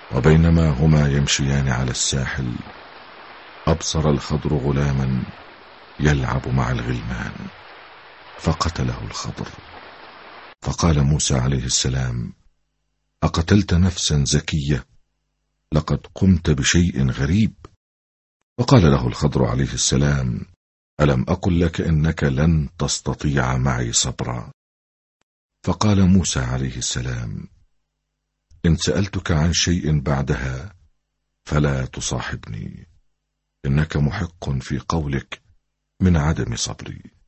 وبينما هما يمشيان على الساحل أبصر الخضر غلاما يلعب مع الغلمان فقتله الخضر. فقال موسى عليه السلام: أقتلت نفسا زكية؟ لقد قمت بشيء غريب. فقال له الخضر عليه السلام: ألم أقل لك إنك لن تستطيع معي صبرا؟ فقال موسى عليه السلام: إن سألتك عن شيء بعدها فلا تصاحبني، إنك محق في قولك من عدم صبري.